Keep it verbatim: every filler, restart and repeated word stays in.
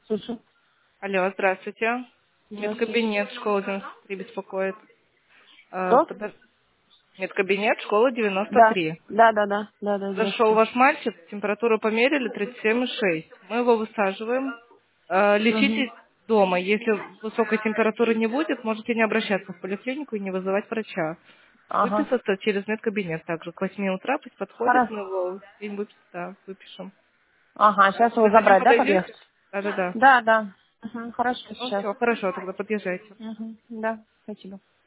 Слушай. Алло, здравствуйте. Здравствуйте. Медкабинет, школа девяносто три беспокоит. Э, Что? подо- Медкабинет, школа девяносто Да. три. Да, да, да. Да, да, Зашел здравствуйте. ваш мальчик, температуру померили тридцать семь и шесть. Мы его высаживаем. Э, Угу. Лечитесь дома. Если высокой температуры не будет, можете не обращаться в поликлинику и не вызывать врача. Ага. Выписаться через медкабинет также. К восьми утра пусть подходит, Хорошо. мы его день выпис- да, выпишем. Ага, сейчас его Вы за ним забрать, да, подъехать? подойдете? Да-да-да. Да, да. Угу. Хорошо, Ну сейчас. все, хорошо, тогда подъезжайте. Угу. Да, спасибо.